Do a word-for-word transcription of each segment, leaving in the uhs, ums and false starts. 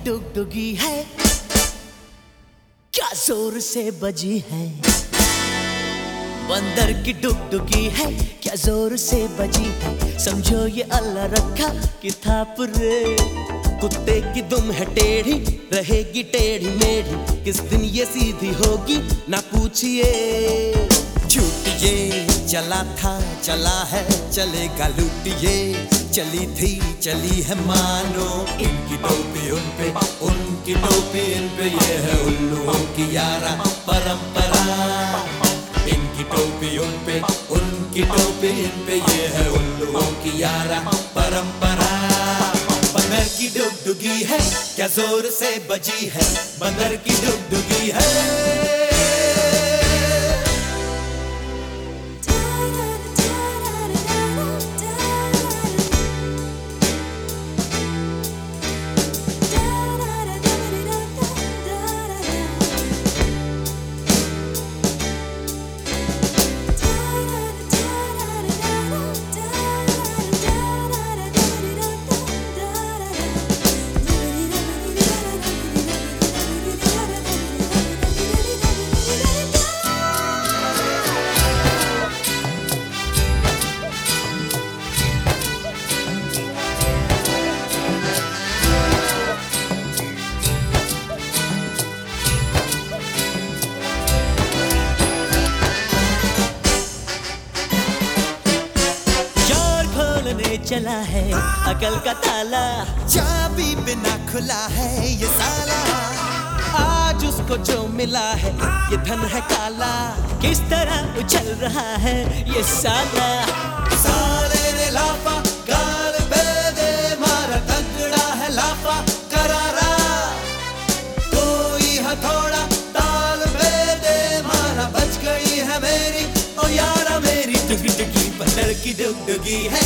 डुगडुगी है, क्या जोर से बजी है। बंदर की डुगडुगी है, क्या जोर से बजी है। समझो ये अल्लाह रखा कि थाप रे। कुत्ते की दुम है टेढ़ी, रहेगी टेढ़ी मेढ़ी, किस दिन ये सीधी होगी ना पूछिए। झूठिए चला था चला है, चलेगा लूटिए। चली थी चली है मानो, इनकी टोपी उन पे, उनकी टोपी इन पे, ये है उल्लुओं की यारा परंपरा। इनकी टोपी उन पे, उनकी टोपी इन पे, ये है उल्लुओं की यारा परंपरा। बंदर की डुगडुगी है, क्या जोर से बजी है। बंदर की डुगडुगी है। चला है अकल का ताला, चाबी बिना खुला है ये साला। आज उसको जो मिला है ये धन है काला, किस तरह उछल रहा है ये साला। साले ने लाफा गाल पे दे मारा, तगड़ा है लाफा करारा। कोई हथौड़ा ताल पे दे मारा, बच गई है मेरी ओ यारा मेरी डुगडुगी। बंदर की डुगडुगी है,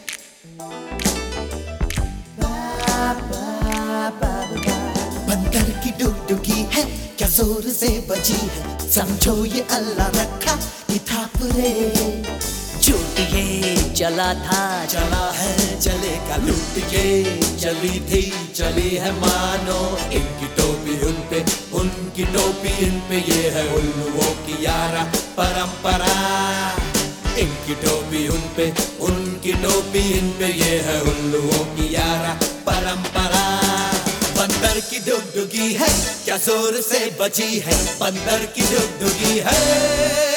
बंदर की डुगडुगी है, क्या जोर से बजी है। समझो ये अल्लाह रखा कि थाप रे। झूठिए चला था चला है, चलेगा लूटिए। चली थी चली है मानो, इनकी टोपी उन पे, उनकी टोपी इन पे, ये है उल्लुओं की यारा परंपरा। इनकी टोपी उन पे, उनकी टोपी इन पे, ये है उल्लुओं की यारा परंपरा। बंदर की डुगडुगी है, क्या जोर से बजी है। बंदर की डुगडुगी है।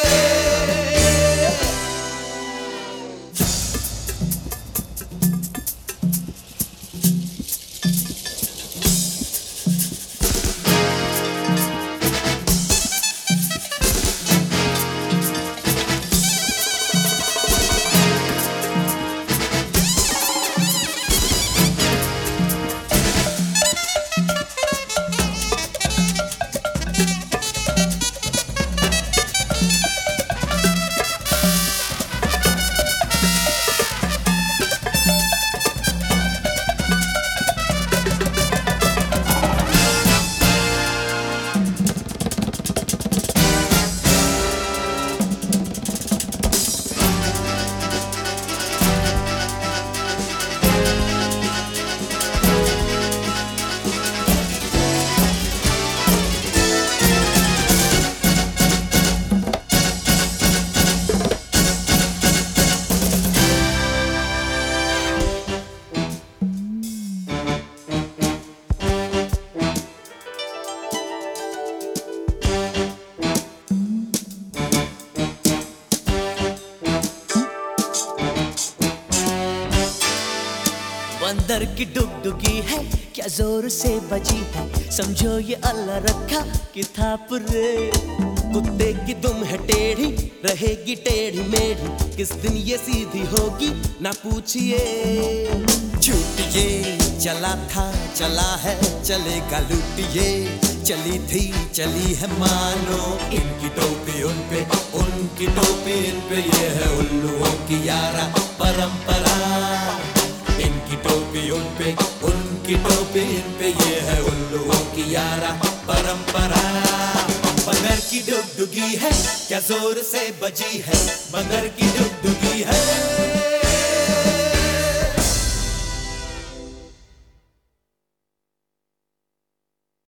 बंदर की डुगडुगी है, क्या जोर से बजी है। समझो ये अल्लाह रखा कि थाप रे। कुत्ते की दुम है टेढ़ी, रहेगी टेढ़ी मेढ़ी, किस दिन ये सीधी होगी ना पूछिए। झूठिए चला था चला है, चलेगा लूटिए। चली थी चली है मानो, इनकी टोपी उन पे, उनकी टोपी इन पे, ये है उल्लुओं की यारा परंपरा। इनकी टोपी उन पे, उनकी टोपी इन पे, ये है उल्लुओं की यारा परंपरा। बंदर की डुगडुगी है, क्या जोर से बजी है। बंदर की डुगडुगी है।